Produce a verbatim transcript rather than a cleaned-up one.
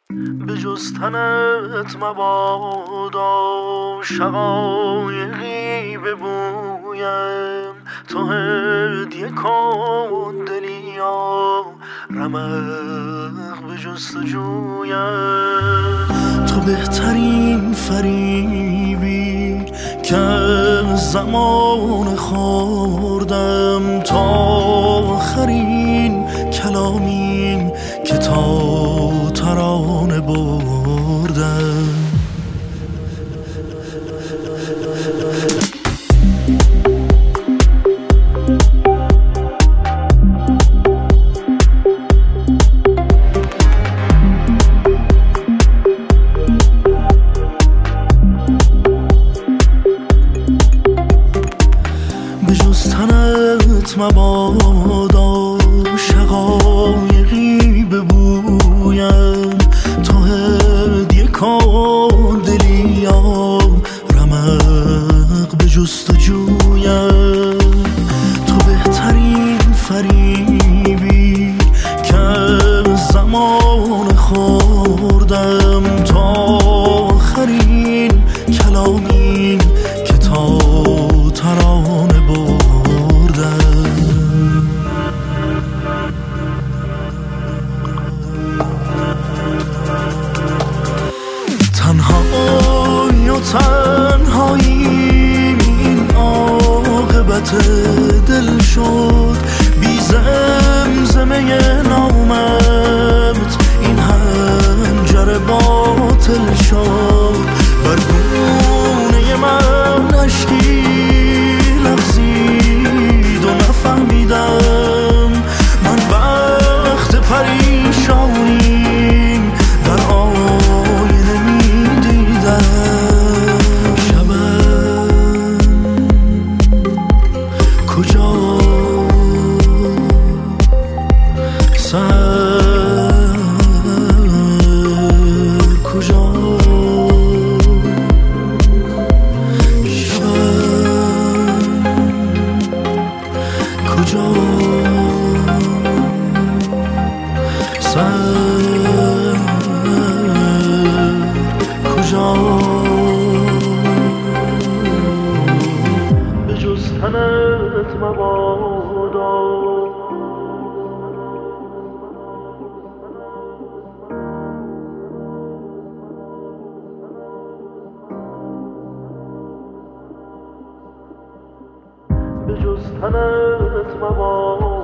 به جز تنت مبادا شقایقی ببویم، تو هدیه کن دلیا رمق به جستجویم. تو بهترین فریبی که زمان خوردم، تا آخرین کلامیم که تا ترانه بردم. به جز تنت مبادا شقایقی ببویم، تو هدیه کن دلیا رمق به جستجویم. تو بهترین فریبی که زمان خوردم، تا آخرین کلامیم که تا ترانه بردم. تنهایی و تنهایی این عاقبت دل شد، بی زمزمه نامت این هنجر باطل شد. بر گونه من اشکی لغزید و نفهمیدم من بخت پریشانیم در آینه می دیدم. شبم کجا سر کجا کجا سر کجا. به جز تنت مبادا به جز تنت مبادا